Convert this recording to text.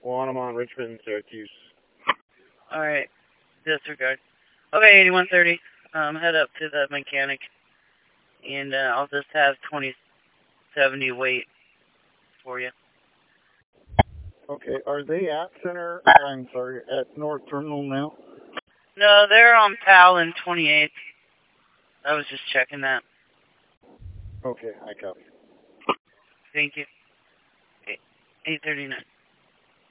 Wanamon, Richmond, Syracuse. Alright. Disregard. Okay, 8130. Head up to the mechanic. And I'll just have 2070 wait for you. Okay, are they at Center? I'm sorry, at North Terminal now? No, they're on PAL in 28. I was just checking that. Okay, I copy. Thank you. 839.